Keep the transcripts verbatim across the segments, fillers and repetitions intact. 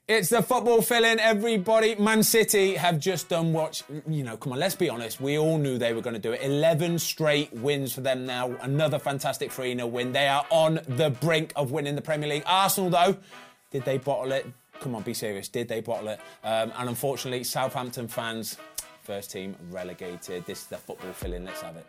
It's the football fill-in, everybody. Man City have just done what, you know, come on, let's be honest. We all knew they were going to do it. eleven straight wins for them now. Another fantastic three nil win. They are on the brink of winning the Premier League. Arsenal, though, did they bottle it? Come on, be serious. Did they bottle it? Um, and unfortunately, Southampton fans, first team relegated. This is the football fill-in. Let's have it.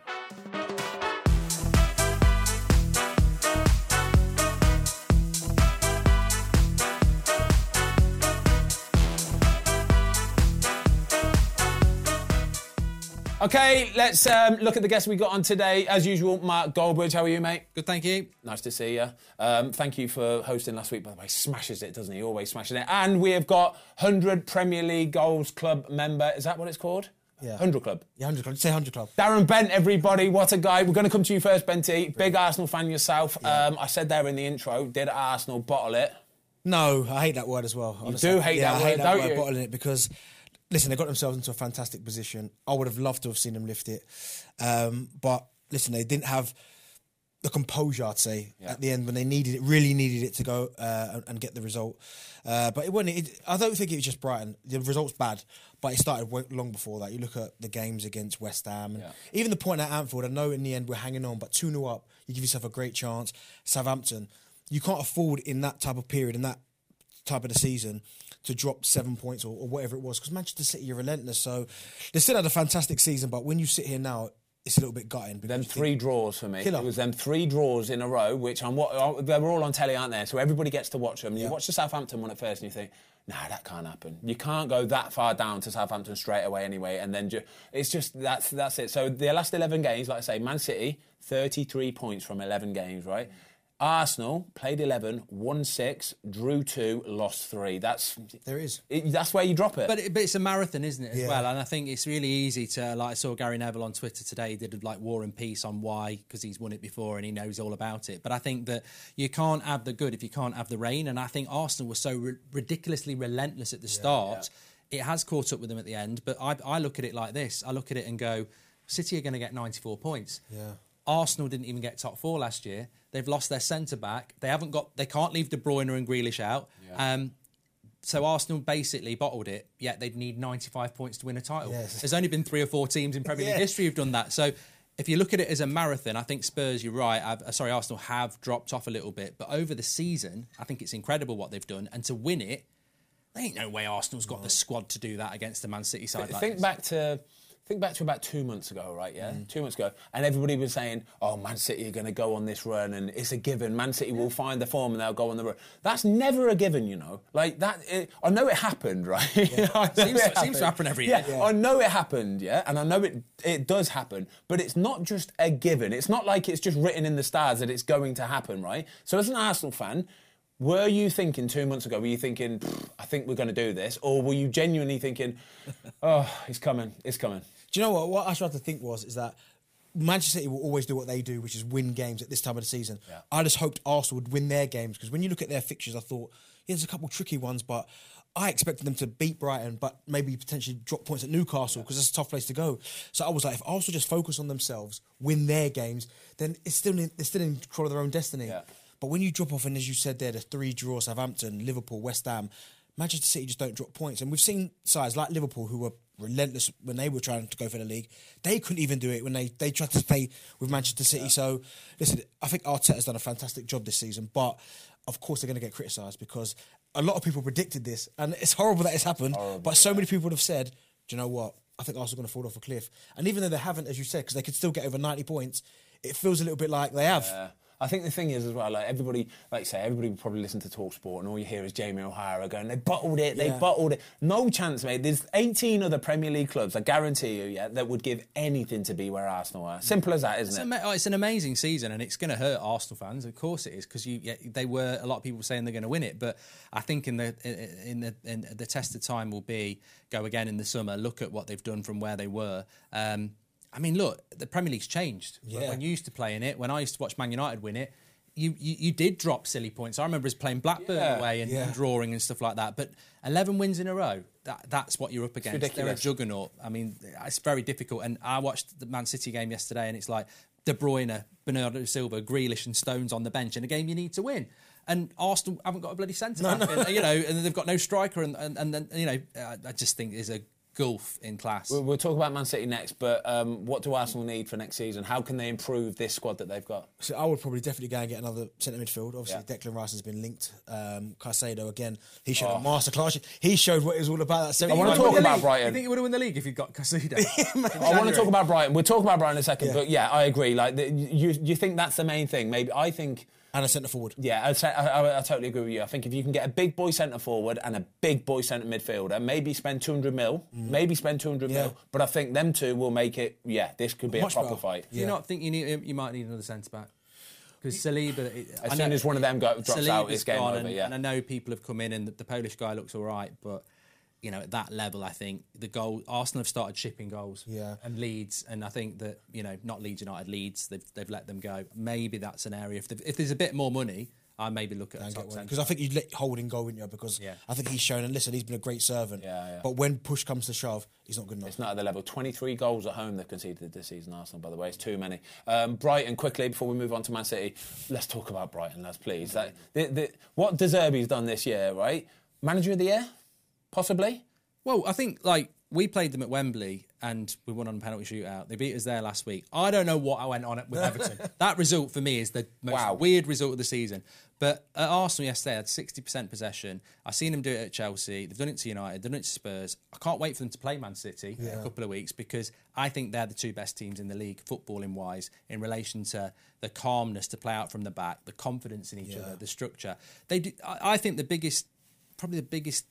OK, let's um, look at the guests we got on today. As usual, Mark Goldbridge. How are you, mate? Good, thank you. Nice to see you. Um, thank you for hosting last week, by the way. Smashes it, doesn't he? Always smashing it. And we have got one hundred Premier League Goals Club member. Is that what it's called? Yeah. one hundred Club. Yeah, one hundred Club. Say one hundred Club. Darren Bent, everybody. What a guy. We're going to come to you first, Benty. Big Arsenal fan yourself. Yeah. Um, I said there in the intro, did Arsenal bottle it? No, I hate that word as well. Honestly. You do hate yeah, that I word, hate that don't word, you? bottling it, because... Listen, they got themselves into a fantastic position. I would have loved to have seen them lift it. Um, but, listen, they didn't have the composure, I'd say, yeah. at the end when they needed it, really needed it to go uh, and, and get the result. Uh, but it wasn't. It, I don't think it was just Brighton. The result's bad, but it started long before that. You look at the games against West Ham. And yeah. even the point at Anfield, I know in the end we're hanging on, but two nil up, you give yourself a great chance. Southampton, you can't afford in that type of period, in that type of the season, to drop seven points or, or whatever it was, because Manchester City are relentless. So they still had a fantastic season, but when you sit here now, it's a little bit gutting. Them three think, draws for me. Killer. It was them three draws in a row, which I'm what they were all on telly, aren't they? So everybody gets to watch them. And yeah. You watch the Southampton one at first, and you think, nah, that can't happen. You can't go that far down to Southampton straight away anyway. And then ju- it's just that's that's it. So the last eleven games, like I say, Man City thirty-three points from eleven games, right? Mm. Arsenal played eleven, won six, drew two, lost three. That's there is. It, that's where you drop it. But, it, but it's a marathon, isn't it, as yeah. well? And I think it's really easy to, like I saw Gary Neville on Twitter today, he did like War and Peace on why, because he's won it before and he knows all about it. But I think that you can't have the good if you can't have the rain. And I think Arsenal was so ri- ridiculously relentless at the yeah, start. Yeah. It has caught up with them at the end. But I, I look at it like this. I look at it and go, City are going to get ninety-four points. Yeah. Arsenal didn't even get top four last year. They've lost their centre back. They haven't got. They can't leave De Bruyne and Grealish out. Yeah. Um, so Arsenal basically bottled it. Yet they'd need ninety-five points to win a title. Yes. There's only been three or four teams in Premier League yeah. history who've done that. So if you look at it as a marathon, I think Spurs, you're right. I've, uh, sorry, Arsenal have dropped off a little bit, but over the season, I think it's incredible what they've done. And to win it, there ain't no way Arsenal's got no. the squad to do that against the Man City side. Th- like think this. back to. Think back to about two months ago, right, yeah? Mm. Two months ago. And everybody was saying, oh, Man City are going to go on this run and it's a given. Man City will find the form and they'll go on the run. That's never a given, you know. Like, that... It, I know it happened, right? Yeah. I know seems, it it seems to happen every yeah, year. Yeah, I know it happened, yeah? And I know it it does happen. But it's not just a given. It's not like it's just written in the stars that it's going to happen, right? So as an Arsenal fan... Were you thinking two months ago, were you thinking, I think we're going to do this? Or were you genuinely thinking, oh, it's coming, it's coming? Do you know what? What I tried to think was, is that Manchester City will always do what they do, which is win games at this time of the season. Yeah. I just hoped Arsenal would win their games, because when you look at their fixtures, I thought, yeah, there's a couple of tricky ones, but I expected them to beat Brighton, but maybe potentially drop points at Newcastle, because yeah. that's a tough place to go. So I was like, if Arsenal just focus on themselves, win their games, then it's still in, they're still in control of their own destiny. Yeah. But when you drop off, and as you said there, the three draws, Southampton, Liverpool, West Ham, Manchester City just don't drop points. And we've seen sides like Liverpool who were relentless when they were trying to go for the league. They couldn't even do it when they, they tried to play with Manchester City. Yeah. So, listen, I think Arteta's done a fantastic job this season. But, of course, they're going to get criticised, because a lot of people predicted this. And it's horrible that it's happened. Horrible, but so yeah. many people have said, do you know what? I think Arsenal are going to fall off a cliff. And even though they haven't, as you said, because they could still get over ninety points, it feels a little bit like they have. Yeah. I think the thing is as well, like everybody, like you say, everybody would probably listen to TalkSport and all you hear is Jamie O'Hara going, they bottled it, they yeah. bottled it. No chance, mate. There's eighteen other Premier League clubs, I guarantee you, yeah, that would give anything to be where Arsenal are. Simple as that, isn't it's it? Ama- oh, it's an amazing season, and it's going to hurt Arsenal fans. Of course it is, because you, yeah, they were a lot of people saying they're going to win it, but I think in the in the in the test of time will be go again in the summer, look at what they've done from where they were. Um, I mean, look, the Premier League's changed. Yeah. When you used to play in it, when I used to watch Man United win it, You, you you did drop silly points. I remember us playing Blackburn yeah, away and, yeah. and drawing and stuff like that. But eleven wins in a row, that that's what you're up against. They're a juggernaut. I mean, it's very difficult. And I watched the Man City game yesterday, and it's like De Bruyne, Bernardo Silva, Grealish and Stones on the bench in a game you need to win. and Arsenal haven't got a bloody centre back, no, no. And, you know, and they've got no striker, and and, and then you know, I, I just think there's a gulf in class. We'll, we'll talk about Man City next, but um, what do Arsenal need for next season? How can they improve this squad that they've got? So I would probably definitely go and get another centre midfield. Obviously, yeah. Declan Rice has been linked. Um, Caicedo again, he showed oh. a masterclass. He showed what it was all about. That I want to talk about Brighton. You think he would have won the league if you'd got Caicedo? I want to talk about Brighton. We'll talk about Brighton in a second, yeah. but yeah, I agree. Like, the, you, you think that's the main thing? Maybe I think. And a centre forward. Yeah, I, I, I totally agree with you. I think if you can get a big boy centre forward and a big boy centre midfielder, maybe spend two hundred mil, mm. maybe spend two hundred yeah. mil, but I think them two will make it, yeah, this could be Much a proper better. fight. Do you yeah. not think you need? You might need another centre back? Because Saliba... As I soon know, as one of them go, drops Saliba's out, it's game over, and, yeah. And I know people have come in and the, the Polish guy looks all right, but... You know, at that level, I think the goal Arsenal have started shipping goals, yeah, and Leeds, and I think that you know, not Leeds United, Leeds, they've they've let them go. Maybe that's an area. If if there's a bit more money, I maybe look at a top because I think you'd let Holding go, wouldn't you? Because yeah. I think he's shown, and listen, he's been a great servant. Yeah, yeah. But when push comes to shove, he's not good enough. It's not at the level. twenty-three goals at home they've conceded this season, Arsenal, by the way. It's too many. Um, Brighton, quickly, before we move on to Man City, let's talk about Brighton, lads, please. Like, the, the, what De Zerbi's done this year, right? Manager of the year? Possibly? Well, I think, like, we played them at Wembley and we won on a penalty shootout. They beat us there last week. I don't know what I went on with Everton. That result, for me, is the most wow. weird result of the season. But at Arsenal yesterday, they had sixty percent possession. I've seen them do it at Chelsea. They've done it to United. They've done it to Spurs. I can't wait for them to play Man City yeah. in a couple of weeks because I think they're the two best teams in the league, footballing-wise, in relation to the calmness to play out from the back, the confidence in each yeah. other, the structure. They do, I, I think the biggest, probably the biggest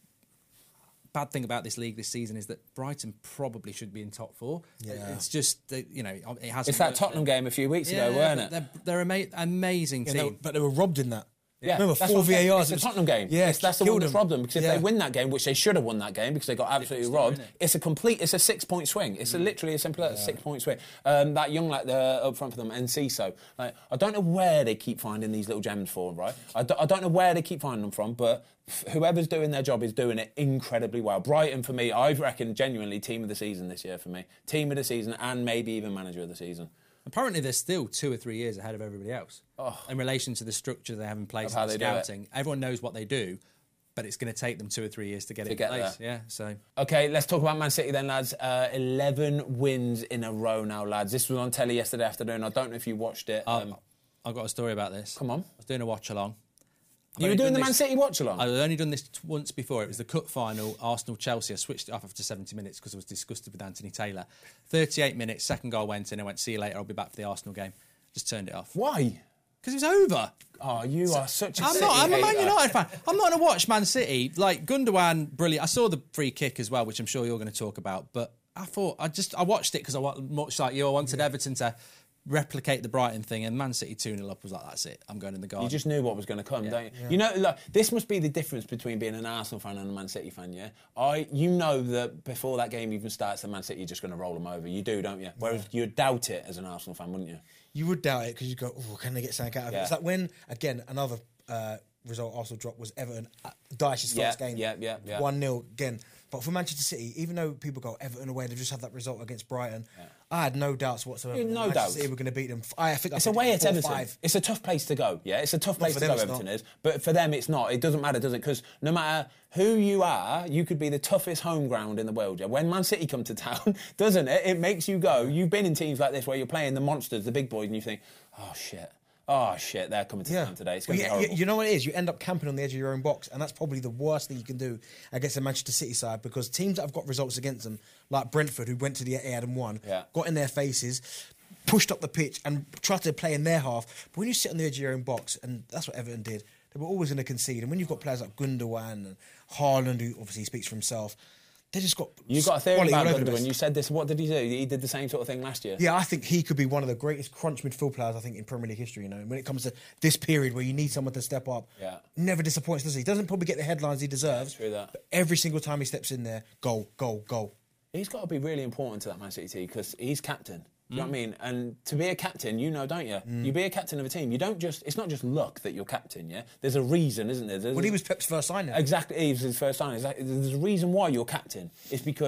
bad thing about this league this season is that Brighton probably should be in top four. Yeah. It's just, you know, it hasn't. It's that Tottenham game a few weeks yeah, ago, weren't it? They're, they're an ama- amazing team. Yeah, they were, but they were robbed in that. Yeah, remember four V A Rs. It's the Tottenham game. Yeah, it's, that's the one that's robbed them because if yeah. they win that game, which they should have won that game because they got absolutely still, robbed, it? it's a complete, it's a six-point swing. It's mm. a, literally as simple as a yeah. six-point swing. Um, that young lad uh, up front for them, Enciso. Like, I don't know where they keep finding these little gems for, right? I, do, I don't know where they keep finding them from, but whoever's doing their job is doing it incredibly well. Brighton, for me, I reckon genuinely team of the season this year for me. Team of the season and maybe even manager of the season. Apparently, they're still two or three years ahead of everybody else oh. in relation to the structure they have in place and the scouting. Everyone knows what they do, but it's going to take them two or three years to get to it get in place. There. Yeah, so okay, let's talk about Man City then, lads. Uh, Eleven wins in a row now, lads. This was on telly yesterday afternoon. I don't know if you watched it. Um, um, I've got a story about this. Come on. I was doing a watch along. You were doing the Man this, City watch-along? I'd only done this t- once before. It was the cup final, Arsenal-Chelsea. I switched it off after seventy minutes because I was disgusted with Anthony Taylor. thirty-eight minutes, second goal went in. I went, see you later, I'll be back for the Arsenal game. Just turned it off. Why? Because it was over. Oh, you so, are such a I'm City not. I'm a Man hater. United fan. I'm not going to watch Man City. Like, Gundogan, brilliant. I saw the free kick as well, which I'm sure you're going to talk about. But I thought, I just, I watched it because I want, much like you, I wanted yeah. Everton to replicate the Brighton thing, and Man City two nil up was like, that's it, I'm going in the garden. You just knew what was going to come, yeah. don't you? Yeah. You know, look, this must be the difference between being an Arsenal fan and a Man City fan, yeah? I, You know that before that game even starts, the Man City are just going to roll them over. You do, don't you? Whereas yeah. you'd doubt it as an Arsenal fan, wouldn't you? You would doubt it because you go, oh, can they get something out of yeah. it? It's like when, again, another uh, result Arsenal dropped was Everton. Uh, Dyche's yeah, first game. Yeah, yeah, yeah. one nil again. But for Manchester City, even though people go Everton away, they've just had that result against Brighton. Yeah. I had no doubts whatsoever. Yeah, no Manchester doubts. City were going to beat them. I think it's I away at Everton. five. It's a tough place to go. Yeah, it's a tough place to them, go. Everton not. is, but for them, it's not. It doesn't matter, does it? Because no matter who you are, you could be the toughest home ground in the world. Yeah, when Man City come to town, doesn't it? It makes you go. You've been in teams like this where you're playing the monsters, the big boys, and you think, oh shit. Oh, shit, they're coming to yeah. town today. It's going to well, be yeah, horrible. You know what it is? You end up camping on the edge of your own box, and that's probably the worst thing you can do against the Manchester City side, because teams that have got results against them, like Brentford, who went to the Etihad and won, yeah. got in their faces, pushed up the pitch, and tried to play in their half. But when you sit on the edge of your own box, and that's what Everton did, they were always going to concede. And when you've got players like Gundogan and Haaland, who obviously speaks for himself, they just got... You got a theory about Gundogan. You said this. What did he do? He did the same sort of thing last year. Yeah, I think he could be one of the greatest crunch midfield players, I think, in Premier League history, you know. And when it comes to this period where you need someone to step up, yeah. never disappoints, does he? He doesn't probably get the headlines he deserves. Yeah, true that. But every single time he steps in there, goal, goal, goal. He's got to be really important to that Man City team because he's captain. Do you know what I mean? And to be a captain, you know, don't you? Mm. You be a captain of a team. You don't just... It's not just luck that you're captain, yeah? There's a reason, isn't there? There's well, a, he was Pep's first signing. Exactly. He was his first signing. There's a reason why you're captain. It's because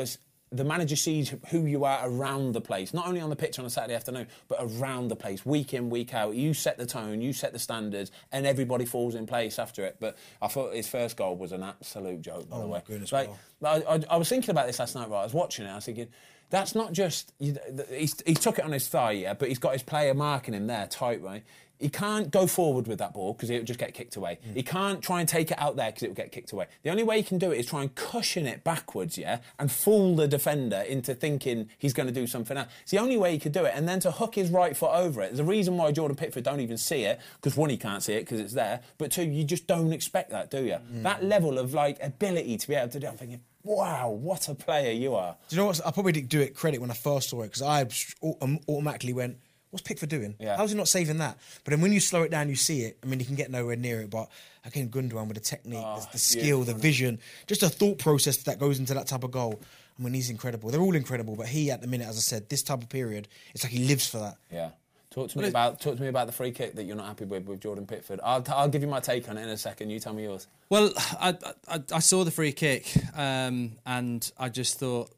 the manager sees who you are around the place, not only on the pitch on a Saturday afternoon, but around the place, week in, week out. You set the tone, you set the standards, and everybody falls in place after it. But I thought his first goal was an absolute joke, by oh the way. My goodness, like, wow. I, I, I was thinking about this last night, right? I was watching it, I was thinking, that's not just... You, he, he took it on his thigh, yeah, but he's got his player marking him there, tight, right? He can't go forward with that ball because it will just get kicked away. Mm. He can't try and take it out there because it will get kicked away. The only way he can do it is try and cushion it backwards, yeah, and fool the defender into thinking he's going to do something else. It's the only way he could do it. And then to hook his right foot over it. There's a reason why Jordan Pickford don't even see it, because one, he can't see it because it's there, but two, you just don't expect that, do you? Mm. That level of, like, ability to be able to do it, I'm thinking, wow, what a player you are. Do you know what? I probably didn't do it credit when I first saw it because I automatically went, what's Pickford doing? Yeah. How's he not saving that? But then when you slow it down, you see it. I mean, he can get nowhere near it. But again, Gundogan with the technique, oh, the, the skill, the vision, just a thought process that goes into that type of goal. I mean, he's incredible. They're all incredible. But he, at the minute, as I said, this type of period, it's like he lives for that. Yeah. Talk to me about talk to me about the free kick that you're not happy with with Jordan Pickford. I'll, I'll give you my take on it in a second. You tell me yours. Well, I I, I saw the free kick um, and I just thought,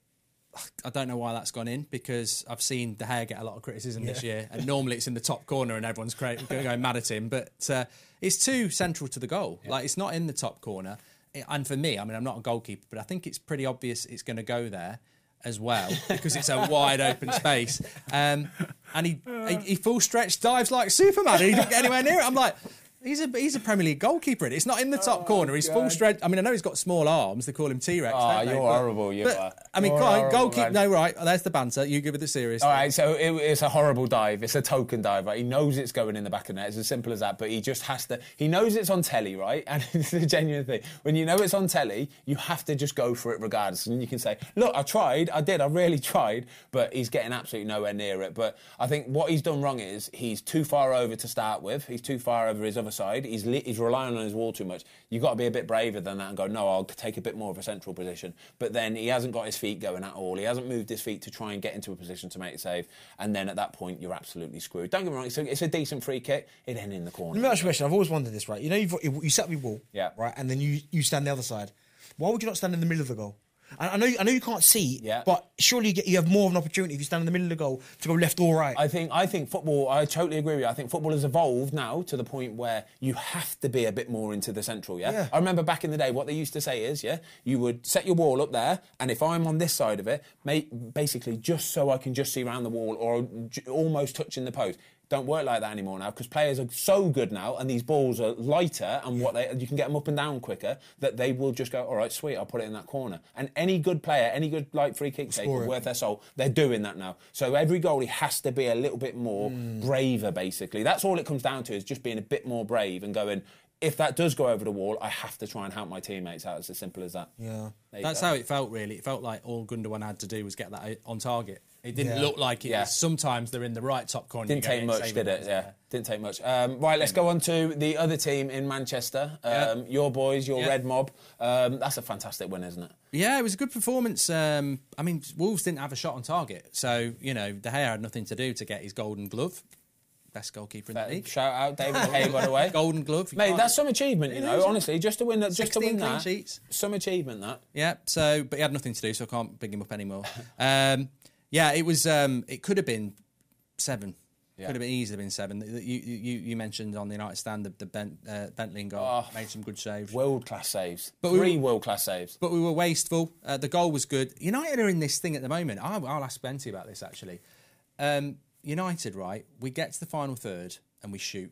I don't know why that's gone in, because I've seen De Gea get a lot of criticism yeah. this year, and normally it's in the top corner and everyone's going mad at him. But uh, it's too central to the goal. Yeah. Like, it's not in the top corner. And for me, I mean, I'm not a goalkeeper, but I think it's pretty obvious it's going to go there as well, because it's a wide open space. Um, and he, he he full stretch dives like Superman, and he didn't get anywhere near it. I'm like, he's a he's a Premier League goalkeeper. It's not in the top oh, corner. He's God. full stretch. I mean, I know he's got small arms. They call him T-Rex. Oh, you're horrible. You but, are. I mean, you're come on, horrible, goalkeeper. No, right. There's the banter. You give it the serious. All right, so it, it's a horrible dive. It's a token dive, right? He knows it's going in the back of the net. It's as simple as that. But he just has to. He knows it's on telly, right? And it's a genuine thing. When you know it's on telly, you have to just go for it regardless. And you can say, "Look, I tried. I did. I really tried." But he's getting absolutely nowhere near it. But I think what he's done wrong is he's too far over to start with. He's too far over his other side. He's li- he's relying on his wall too much. You've got to be a bit braver than that and go, no, I'll take a bit more of a central position. But then he hasn't got his feet going at all. He hasn't moved his feet to try and get into a position to make a save. And then at that point, you're absolutely screwed. Don't get me wrong, it's a, it's a decent free kick. It ain't in the corner. Let me ask you a question. I've always wondered this, right? You know, you've, you set up your wall, yeah. right? And then you, you stand the other side. Why would you not stand in the middle of the goal? I know, I know you can't see, yeah. but surely you, get, you have more of an opportunity if you stand in the middle of the goal to go left or right. I think I think football, I totally agree with you. I think football has evolved now to the point where you have to be a bit more into the central, yeah? yeah. I remember back in the day, what they used to say is, yeah, you would set your wall up there, and if I'm on this side of it, make, basically just so I can just see around the wall or j- almost touching the post. Don't work like that anymore now, because players are so good now and these balls are lighter and what they you can get them up and down quicker, that they will just go, all right, sweet, I'll put it in that corner. And any good player, any good like free kick taker worth their soul, they're doing that now. So every goalie has to be a little bit more mm. braver, basically. That's all it comes down to, is just being a bit more brave and going, if that does go over the wall, I have to try and help my teammates out. It's as simple as that. Yeah, that's go. how it felt, really. It felt like all Gundogan had to do was get that on target. It didn't yeah. look like it. Yeah. Was, sometimes they're in the right top corner. Didn't take much, did it? Yeah, didn't take much. Um, right, let's go on to the other team in Manchester. Um, yeah. Your boys, your yeah. Red Mob. Um, that's a fantastic win, isn't it? Yeah, it was a good performance. Um, I mean, Wolves didn't have a shot on target, so you know De Gea had nothing to do to get his Golden Glove. Best goalkeeper in the league. Shout out David De Gea, by the way. Golden Glove, mate. That's some achievement, you know. Honestly, just to win that, just to win that, sheets. Some achievement that. Yeah. So, but he had nothing to do, so I can't big him up anymore. um, yeah, it was. Um, it could have been seven. Yeah. Could have been easily been seven. You you you mentioned on the United stand the, the Bent, uh, Bentley goal oh, made some good saves, world class saves, but three we were, world class saves. But we were wasteful. Uh, the goal was good. United are in this thing at the moment. I'll, I'll ask Benty about this actually. Um, United, right? We get to the final third and we shoot.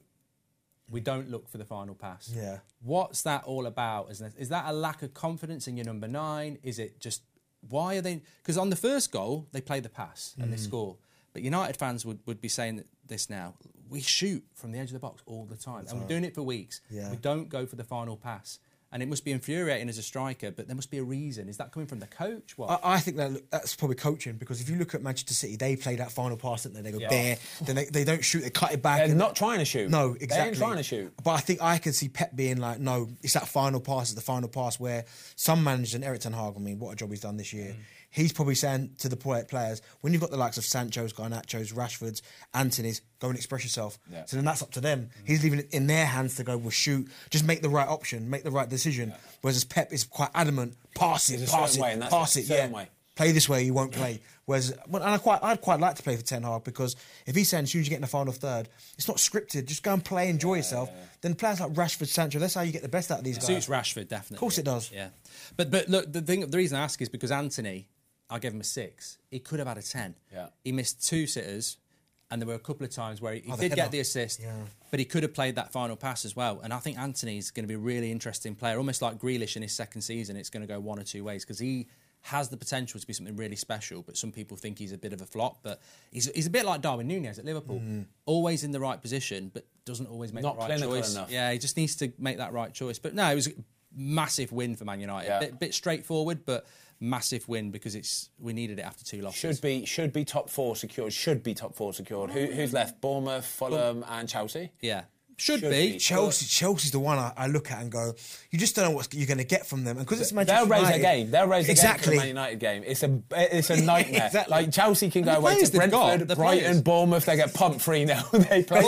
We don't look for the final pass. Yeah. What's that all about? Is that, is that a lack of confidence in your number nine? Is it just why are they? Because on the first goal they play the pass and mm. they score. But United fans would, would be saying this now. We shoot from the edge of the box all the time. That's and we're doing it for weeks. Yeah. We don't go for the final pass. And it must be infuriating as a striker, but there must be a reason. Is that coming from the coach? What? I, I think that that's probably coaching, because if you look at Manchester City, they play that final pass, don't they? They go yeah. there, then they, they don't shoot, they cut it back. They're and not trying to shoot. No, exactly. They ain't trying to shoot. But I think I can see Pep being like, no, it's that final pass, it's the final pass, where some managers, and Erik ten Hag, I mean, what a job he's done this year. Mm. He's probably saying to the players, when you've got the likes of Sancho's, Garnacho's, Rashford's, Antony's, go and express yourself. Yeah. So then that's up to them. Mm. He's leaving it in their hands to go, well, shoot, just make the right option, make the right decision. Yeah. Whereas Pep is quite adamant, pass it, pass it, way, pass it, yeah. Way. play this way, you won't play. Whereas, well, and I quite, I'd quite like to play for Ten Hag because if he's saying as soon as you get in the final third, it's not scripted. Just go and play, enjoy yeah, yourself. Yeah. Then players like Rashford, Sancho, that's how you get the best out of these it guys. Suits Rashford definitely. Of course, it does. Yeah, but but look, the thing, the reason I ask is because Anthony, I gave him a six. He could have had a ten. Yeah. He missed two sitters, and there were a couple of times where he, he oh, did the get the assist, yeah. but he could have played that final pass as well. And I think Anthony's going to be a really interesting player, almost like Grealish in his second season. It's going to go one or two ways because he has the potential to be something really special, but some people think he's a bit of a flop. But he's, he's a bit like Darwin Núñez at Liverpool, mm. always in the right position, but doesn't always make Not the right choice. Enough. Yeah, he just needs to make that right choice. But no, it was a massive win for Man United. Yeah. Bit, bit straightforward, but massive win because it's we needed it after two losses. Should be should be top four secured. Should be top four secured. Who, who's left? Bournemouth, Fulham, and Chelsea. Yeah. Should, Should be. be. Chelsea, Chelsea's the one I, I look at and go, you just don't know what you're going to get from them. And because it's Manchester They'll raise United, their game. They'll raise exactly. the game for the Man United game. It's a it's a nightmare. Exactly. Like Chelsea can go the away players to they've got, Brentford, the Brighton, players. Bournemouth. They get pumped three now. They play.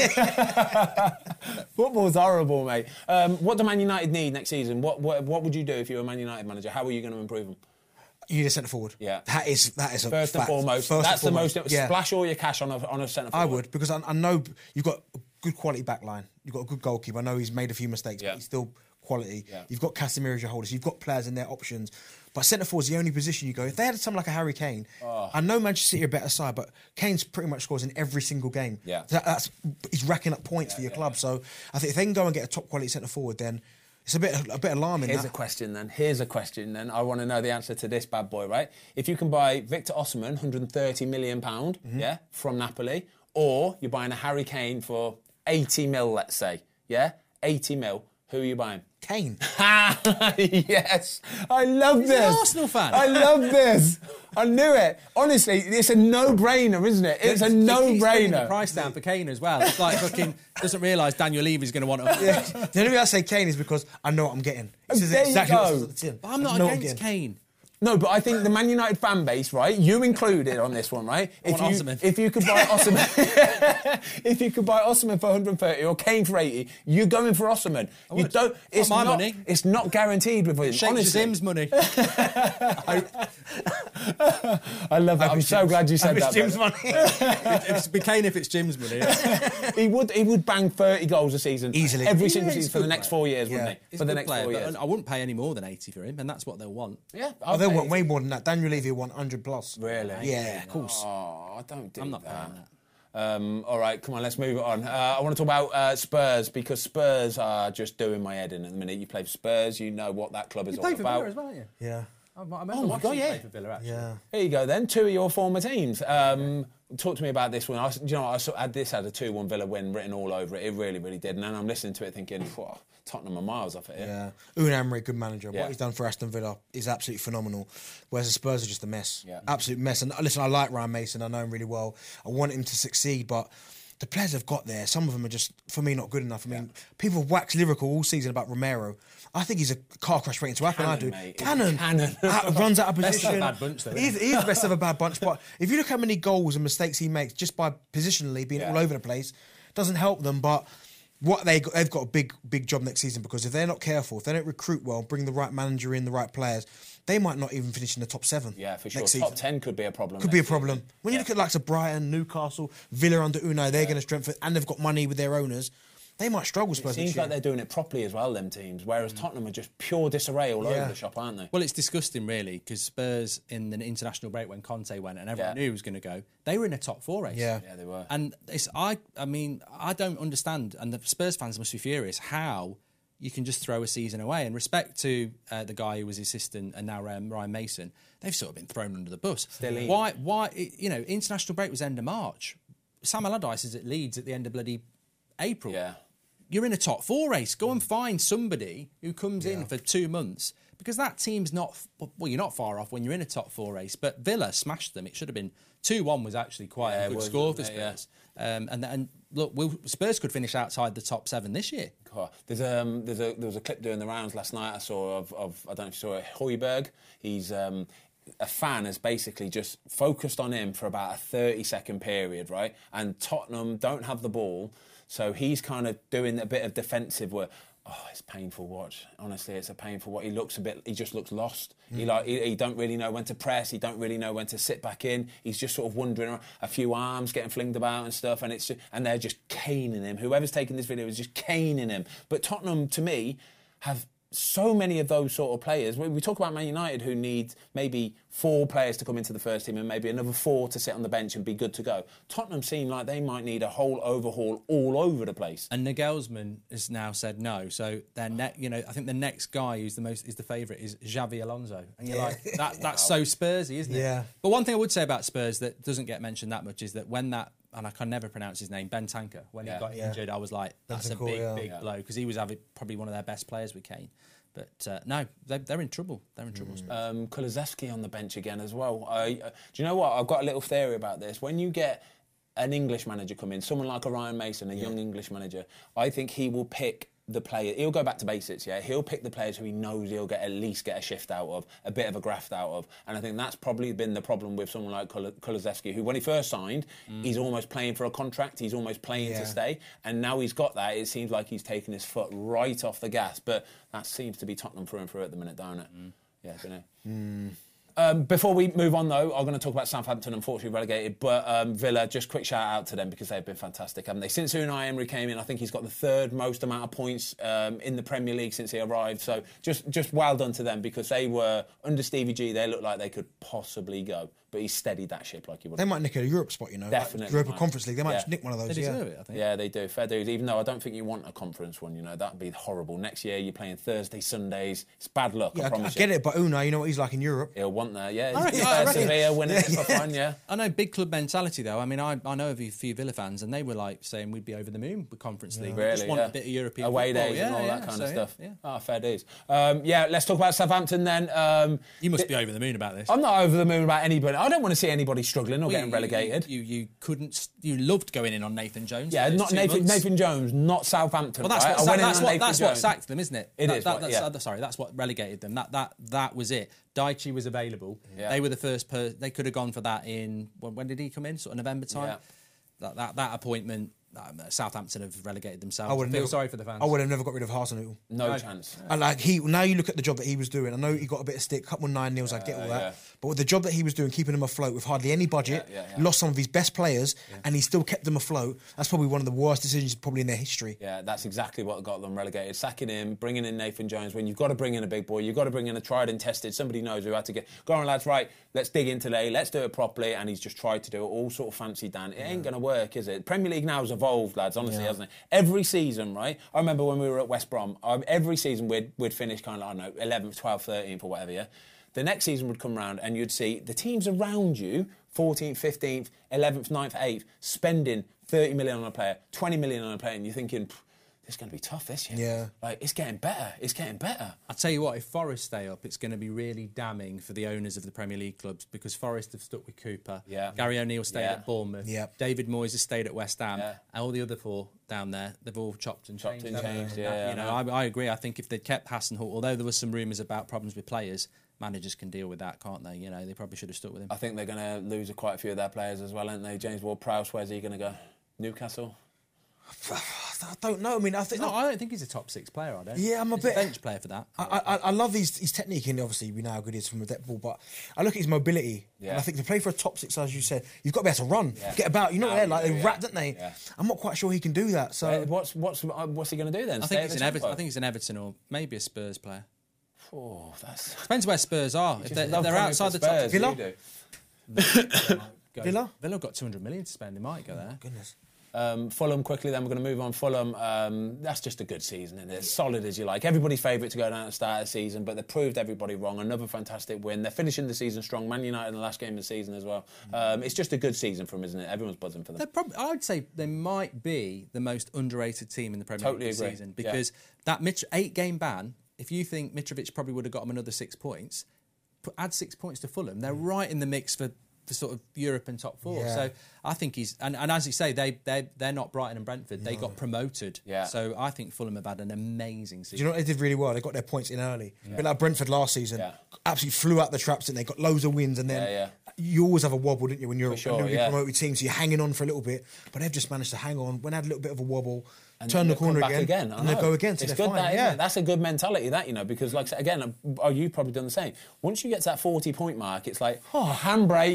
Football's horrible, mate. Um, what do Man United need next season? What, what what would you do if you were a Man United manager? How are you going to improve them? You need a centre forward. Yeah, that is that is a first fact. and foremost. First That's and the foremost. most. Yeah. Splash all your cash on a on a centre forward. I would because I, I know you've got a good quality back line. You've got a good goalkeeper. I know he's made a few mistakes, Yeah. but he's still quality. Yeah. You've got Casemiro as your holders. You've got players in their options. But centre forward is the only position you go. If they had someone like a Harry Kane, Oh. I know Manchester City are a better side, but Kane's pretty much scores in every single game. Yeah. That, that's he's racking up points Yeah, for your yeah, club. yeah. So I think if they can go and get a top quality centre forward, then it's a bit a bit alarming. Here's that. a question then. Here's a question then. I want to know the answer to this bad boy, right? If you can buy Victor Osimhen, one hundred thirty million pounds, Mm-hmm. yeah, from Napoli, or you're buying a Harry Kane for eighty mil, let's say, yeah, eighty mil. Who are you buying? Kane. Yes, I love He's this. an Arsenal fan. I love this. I knew it. Honestly, it's a no-brainer, isn't it? It's a He keeps bringing no-brainer. the price down for Kane as well. It's like fucking doesn't realise Daniel Levy's going to want to. Yeah. The only reason I say Kane is because I know what I'm getting. This is There you exactly go. what's on the tin. But I'm not I know what against getting. Kane. No, but I think the Man United fan base, right, you included on this one, right? If want you Osimhen. if you could buy Osimhen, if you could buy Osimhen for one hundred thirty or Kane for eighty, you're going for Osimhen. You would. don't. It's my not. money. It's not guaranteed with him. Shake Honestly, Jim's money. I love that. I'm so glad you said that. Jim's brother. money. It's be Kane if it's Jim's money. He would. He would bang thirty goals a season Easily. every Yeah, single he's season a for the good next player. four years, Yeah. wouldn't he? He's For a the good next player, four but years. I wouldn't pay any more than eighty for him, and that's what they'll want. Yeah, Oh, they okay. want way more than that. Daniel Levy want one hundred plus. Really? Yeah, of course. Oh, don't do I'm not that. paying that. Um, all right, come on, let's move it on. Uh, I want to talk about uh, Spurs because Spurs are just doing my head in at the minute. You play for Spurs, you know what that club is You all played for about. Villa as well, haven't you? Yeah. I remember Oh my watching God, you yeah. play for Villa, actually. Yeah. Here you go then, two of your former teams. Um, talk to me about this one. I, you know, I saw, had this had a two one Villa win written all over it. It really, really did. And then I'm listening to it thinking, "Whoa, Tottenham are miles off it." Yeah. Unai Emery, good manager. Yeah. What he's done for Aston Villa is absolutely phenomenal. Whereas the Spurs are just a mess. Yeah. Absolute mess. And listen, I like Ryan Mason. I know him really well. I want him to succeed, but the players have got there. Some of them are just, for me, not good enough. I mean, people have waxed lyrical all season about Romero. I think he's a car crash waiting to happen. I do. Cannon, mate. Cannon. Cannon. Out, runs out of Best of a position. bad bunch, though, He's, he's best of a bad bunch. But if you look how many goals and mistakes he makes just by positionally being Yeah. all over the place, doesn't help them. But what they got, they've got a big, big job next season because if they're not careful, if they don't recruit well, bring the right manager in, the right players, they might not even finish in the top seven. Yeah, for sure. next Top season. ten could be a problem. Could be a next season. problem. When you Yeah. look at likes of Brighton, Newcastle, Villa under Unai, they're going to strengthen, and they've got money with their owners. They might struggle. It Spurs seems next year. like they're doing it properly as well, them teams, whereas Tottenham are just pure disarray all Yeah. over the shop, aren't they? Well, it's disgusting, really, because Spurs, in the international break when Conte went and everyone Yeah. knew he was going to go, they were in a top four race. Yeah. Yeah, they were. And it's, I, I mean, I don't understand, and the Spurs fans must be furious, how you can just throw a season away. And respect to uh, the guy who was assistant and now um, Ryan Mason, they've sort of been thrown under the bus. Still in. Why? Why? You know, international break was end of March. Sam Allardyce is at Leeds at the end of bloody April. Yeah. You're in a top four race. Go and find somebody who comes in for two months because that team's not, well, you're not far off when you're in a top four race. But Villa smashed them. It should have been two one was actually quite Yeah, a it good was, score for wasn't it? Yeah. Spurs. Um, and, and look, we'll, Spurs could finish outside the top seven this year. God. There's um there's a there was a clip doing the rounds last night I saw of, of I don't know if you saw it, Højbjerg. He's um a fan has basically just focused on him for about a thirty second period, right? And Tottenham don't have the ball, so he's kind of doing a bit of defensive work. Oh, it's painful watch. Honestly, it's a painful watch. He looks a bit. He just looks lost. Mm. He like. He, he don't really know when to press. He don't really know when to sit back in. He's just sort of wandering around. A few arms getting flinged about and stuff, and it's just, and they're just caning him. Whoever's taking this video is just caning him. But Tottenham, to me, have so many of those sort of players. We, we talk about Man United, who need maybe four players to come into the first team and maybe another four to sit on the bench and be good to go. Tottenham seem like they might need a whole overhaul all over the place. And Nagelsmann has now said no. So their ne- you know, I think the next guy who's the most is the favourite is Xavi Alonso. And you're Yeah. like, that that's so Spursy, isn't it? Yeah. But one thing I would say about Spurs that doesn't get mentioned that much is that when that, and I can never pronounce his name, Bentancur, when Yeah. he got Yeah. injured, I was like, that's a Bentancur, big, yeah. big Yeah. blow, because he was having probably one of their best players with Kane. But uh, no, they, they're in trouble. They're in trouble. Spurs. Um, Kulusevski on the bench again as well. I, uh, do you know what? I've got a little theory about this. When you get an English manager come in, someone like a Ryan Mason, a young English manager, I think he will pick the player. He'll go back to basics, yeah? He'll pick the players who he knows he'll get at least get a shift out of, a bit of a graft out of. And I think that's probably been the problem with someone like Kul- Kulusevski, who when he first signed, mm. he's almost playing for a contract, he's almost playing Yeah. to stay. And now he's got that, it seems like he's taken his foot right off the gas. But that seems to be Tottenham through and through at the minute, don't it? Mm. Yeah, don't it? Mm. Um, before we move on, though, I'm going to talk about Southampton, unfortunately relegated, but um, Villa, just quick shout out to them because they've been fantastic, haven't they? Since Unai Emery came in, I think he's got the third most amount of points um, in the Premier League since he arrived. So just just well done to them, because they were, under Stevie G, they looked like they could possibly go. But he steadied that ship like he would. They might nick a Europe spot, you know. Definitely Like Europa might. Conference League. They might Yeah. just nick one of those. They yeah. deserve it, I think. Yeah, they do. Fair dues. Even though I don't think you want a conference one, you know, that'd be horrible. Next year you're playing Thursday, Sundays. It's bad luck, Yeah, I I, I promise get you. it, but Unai, you know what he's like in Europe. He'll want that, yeah. I reckon- He's I there, reckon- Sevilla winning it Yeah, for yeah. fun, yeah. I know big club mentality though. I mean, I, I know of a few Villa fans, and they were like saying we'd be over the moon with Conference League. We Really, just want yeah. a bit of European away football. days yeah, and all yeah, that kind so, of stuff. Yeah, yeah. Ah, fair dues. Um, yeah, let's talk about Southampton then. Um, You must be over the moon about this. I'm not over the moon about anybody. I don't want to see anybody struggling or Well, getting you- relegated. You, you you couldn't. You loved going in on Nathan Jones. yeah, for those not two Nathan, months. Nathan Jones, not Southampton. Well, that's right? what, I sa- went in that's on what, Nathan that's what Jones. sacked them, isn't it? It that, is, that, what- that's, yeah. uh, sorry, that's what relegated them. That that that was it. Daichi was available. Yeah. They were the first. Per- they could have gone for that in when, when did he come in? Sort of November time. Yeah. That, that that appointment. Um, Southampton have relegated themselves. I I would feel never, sorry for the fans. I would have never got rid of Hasenhüttl. No chance. And like he, now you look at the job that he was doing. I know he got a bit of stick, couple of nine nils. I get all that, yeah. but with the job that he was doing, keeping them afloat with hardly any budget, Yeah, yeah, yeah. lost some of his best players, and he still kept them afloat. That's probably one of the worst decisions probably in their history. Yeah, that's exactly what got them relegated. Sacking him, bringing in Nathan Jones. When you've got to bring in a big boy, you've got to bring in a tried and tested. Somebody knows who had to get. Go on, lads. Right, let's dig in today. Let's do it properly. And he's just tried to do it all sort of fancy Dan. It ain't going to work, is it? Premier League now has evolved, lads. Honestly, Yeah. hasn't it? Every season, right? I remember when we were at West Brom. Um, every season we'd we'd finish kind of I don't know eleventh, twelfth, thirteenth, or whatever. Yeah. The next season would come round and you'd see the teams around you, fourteenth, fifteenth, eleventh, ninth, eighth, spending thirty million on a player, twenty million on a player, and you're thinking, it's going to be tough this year. Yeah. Like, it's getting better. It's getting better. I'll tell you what, if Forest stay up, it's going to be really damning for the owners of the Premier League clubs, because Forest have stuck with Cooper. Yeah. Gary O'Neill stayed Yeah. at Bournemouth. Yeah. David Moyes has stayed at West Ham. Yeah. And all the other four down there, they've all chopped and Chopped changed. and haven't they? changed, And yeah, that, you I know, I, I agree. I think if they'd kept Hasenhüttl, although there was some rumours about problems with players, managers can deal with that, can't they? You know, they probably should have stuck with him. I think they're going to lose quite a few of their players as well, aren't they? James Ward-Prowse, where's he going to go? Newcastle? I don't know. I mean, I think. No, I don't think he's a top six player, I don't. Yeah, I'm a He's bit- a bench player for that. I, I, I love his, his technique, and obviously we know how good he is from a depth ball, but I look at his mobility, Yeah. and I think to play for a top six, as you said, you've got to be able to run, Yeah. get about. You know, Now they're you like do, they yeah. rap, don't they? Yeah. I'm not quite sure he can do that. So Uh, what's what's uh, what's he going to do then? I Stay think at he's the an Everton. tempo? I think he's an Everton or maybe a Spurs player. Oh, that's... Depends where Spurs are. If Just they're, if love they're coming outside for the top Spurs, Villa? you do. Go- Villa? Villa got two hundred million to spend. They might go there. goodness. Um, Fulham quickly, then we're going to move on. Fulham, um, that's just a good season, isn't it? As solid as you like. Everybody's favourite to go down at the start of the season, but they proved everybody wrong. Another fantastic win. They're finishing the season strong. Man United in the last game of the season as well. Um, it's just a good season for them, isn't it? Everyone's buzzing for them. They're probably, I'd say they might be the most underrated team in the Premier Totally League this agree. season, Yeah. because that Mitch, eight-game ban, if you think Mitrovic probably would have got them another six points, put, add six points to Fulham, they're right in the mix for, for sort of Europe and top four. Yeah. So I think he's... And, and as you say, they, they, they're not Brighton and Brentford. They got promoted. Yeah. So I think Fulham have had an amazing season. Do you know what they did really well? They got their points in early. A bit like Brentford last season. Yeah. Absolutely flew out the traps and they got loads of wins. And then Yeah, yeah. you always have a wobble, don't you, when you're For sure, a newly yeah. promoted team. So you're hanging on for a little bit. But they've just managed to hang on. When they had a little bit of a wobble, And turn the they'll come corner back again, again. I and they know. go again to It's their good final, that, yeah. isn't it? That's a good mentality, that, you know, because, like I said, again, oh, you've probably done the same. Once you get to that forty-point mark, it's like, oh, handbrake.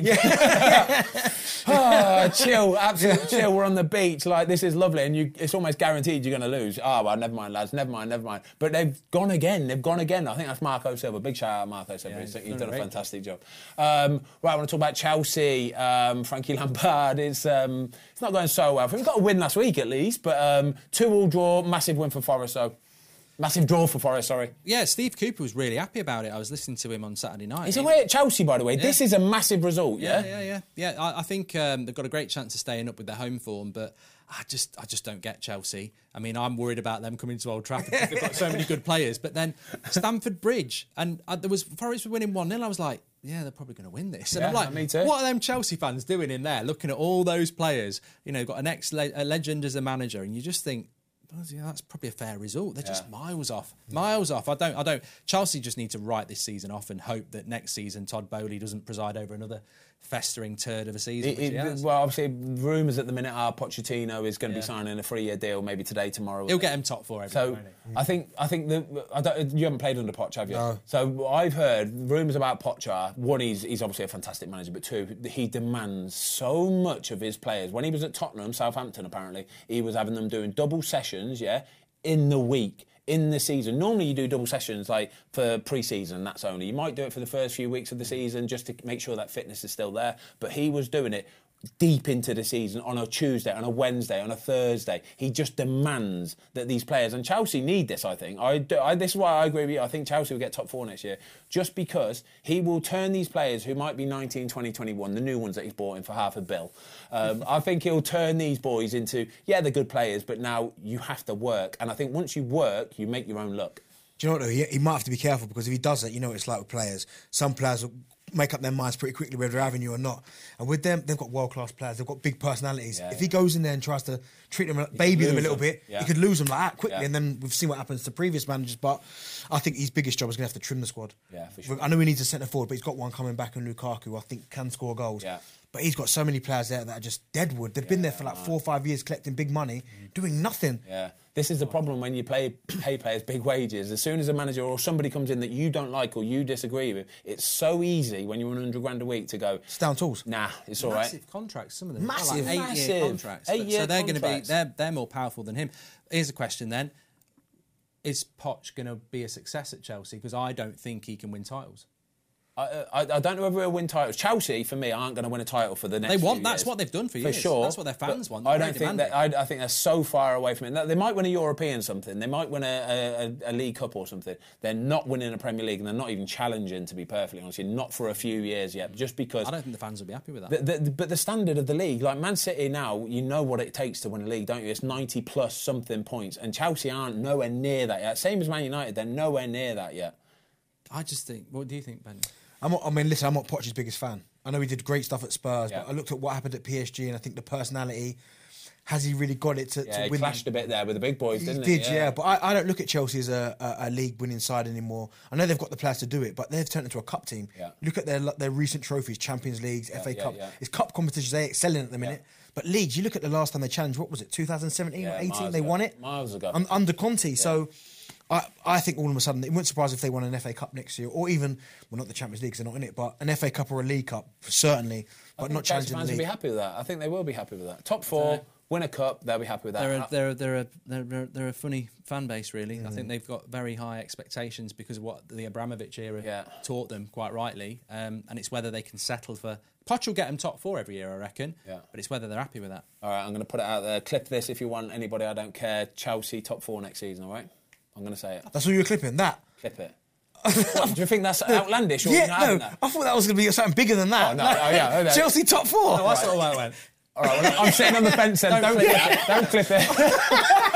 oh, chill, absolute chill. We're on the beach, like, this is lovely, and you, it's almost guaranteed you're going to lose. Oh, well, never mind, lads, never mind, never mind. But they've gone again, they've gone again. I think that's Marco Silva. Big shout out, Marco Silva. Yeah, He's, he's he's done done a a great fantastic job. Um, right, I want to talk about Chelsea. Um, Frankie Lampard is um, it's not going so well. We've got a win last week at least, but um, two-all draw, massive win for Forest, so massive draw for Forest, sorry. Yeah, Steve Cooper was really happy about it. I was listening to him on Saturday night. He's away at Chelsea, by the way. Yeah. This is a massive result, yeah? Yeah, yeah, yeah. Yeah, I, I think um, they've got a great chance of staying up with their home form, but I just I just don't get Chelsea. I mean, I'm worried about them coming to Old Trafford because they've got so many good players. But then Stamford Bridge, and uh, there was Forest were winning one nil. I was like, yeah, they're probably going to win this. And Yeah, I'm like, me too. what are them Chelsea fans doing in there, looking at all those players? You know, got an ex-legend as a manager, and you just think, well, yeah, that's probably a fair result. They're Yeah. just miles off, miles off. I don't, I don't. Chelsea just need to write this season off and hope that next season Todd Bowley doesn't preside over another festering turd of a season. It, which he it, has. well, obviously, rumours at the minute are Pochettino is going to Yeah. be signing a three-year deal, maybe today, tomorrow. He'll get him top four every So time, won't he? I think I think the I don't, you haven't played under Poch, have you? No. So I've heard rumours about Poch are, one, he's he's obviously a fantastic manager, but two, he demands so much of his players. When he was at Tottenham, Southampton, apparently, he was having them doing double sessions, yeah, in the week. In the season. Normally you do double sessions like for pre-season, that's only. You might do it for the first few weeks of the season just to make sure that fitness is still there. But he was doing it deep into the season on a Tuesday, on a Wednesday, on a Thursday. He just demands that these players, and Chelsea need this, I think. I, do, I This is why I agree with you. I think Chelsea will get top four next year, just because he will turn these players who might be nineteen, twenty, twenty-one, the new ones that he's bought in for half a bill. Um, I think he'll turn these boys into, yeah, they're good players, but now you have to work. And I think once you work, you make your own luck. Do you know what, though? He, he might have to be careful, because if he does that, you know what it's like with players. Some players will make up their minds pretty quickly whether they're having you or not. And with them, they've got world-class players. They've got big personalities. Yeah, if yeah. he goes in there and tries to treat them, baby could them a lose little them. bit, Yeah. he could lose them like that quickly. Yeah. And then we've seen what happens to previous managers. But I think his biggest job is going to have to trim the squad. Yeah, for sure. I know he needs a centre forward, but he's got one coming back in Lukaku, who I think can score goals. Yeah. But he's got so many players there that are just deadwood. They've been there for like four or five years collecting big money, doing nothing. Yeah. This is the problem when you play, pay players big wages. As soon as a manager or somebody comes in that you don't like or you disagree with, it's so easy when you're on one hundred grand a week to go, It's down tools. nah, it's all right. Massive contracts, some of them. Massive. Like eight-year Massive. contracts. Eight-year so they're going to be contracts. they're they're more powerful than him. Here's a question then: is Poch going to be a success at Chelsea? Because I don't think he can win titles. I, I, I don't know whether he'll win titles. Chelsea, for me, aren't going to win a title for the next They want few that's years. what they've done for For years. sure. That's what their fans But want. I They're don't very think that. demanding. I, I think they're so far away from it. They might win a European something. They might win a, a, a League Cup or something. They're not winning a Premier League, and they're not even challenging. To be perfectly honest, with you. Not for a few years yet. Just because. I don't think the fans will be happy with that. The, the, but the standard of the league, like Man City now, you know what it takes to win a league, don't you? It's ninety plus something points, and Chelsea aren't nowhere near that yet. Same as Man United, they're nowhere near that yet. I just think. What do you think, Ben? I'm not, I mean, listen, I'm not Poch's biggest fan. I know he did great stuff at Spurs, Yeah. but I looked at what happened at P S G, and I think the personality, has he really got it to, Yeah, to he win? clashed a bit there with the big boys, He didn't did, he? yeah. But I, I don't look at Chelsea as a, a, a league-winning side anymore. I know they've got the players to do it, but they've turned into a cup team. Yeah. Look at their their recent trophies, Champions Leagues, F A yeah, Cup. yeah. It's cup competitions, they're excelling at the minute. But leagues, you look at the last time they challenged, what was it, twenty seventeen Yeah, or eighteen? miles They ago. won it? Miles ago. Un- under Conte. So I, I think all of a sudden, it wouldn't surprise if they won an F A Cup next year, or even, well, not the Champions League because they're not in it, but an F A Cup or a League Cup, certainly, but I think not Chelsea challenging the fans will league. be happy with that. I think they will be happy with that. Top four, win a cup, they'll be happy with that. They're a, they're a, they're a, they're a, they're a funny fan base, really. Mm. I think they've got very high expectations because of what the Abramovich era Yeah. taught them, quite rightly. Um, and it's whether they can settle for. Poch will get them top four every year, I reckon. Yeah. But it's whether they're happy with that. All right, I'm going to put it out there. Clip this if you want. Anybody, I don't care. Chelsea top four next season, all right? I'm going to say it. That's all you were clipping, that? Clip it. What, do you think that's outlandish? Or you're Yeah, not no, having that? I thought that was going to be something bigger than that. Oh, no, oh, yeah, oh, no. Chelsea top four. I saw that went. All right, well, I'm sitting on the fence then. Don't, clip it. Don't clip it.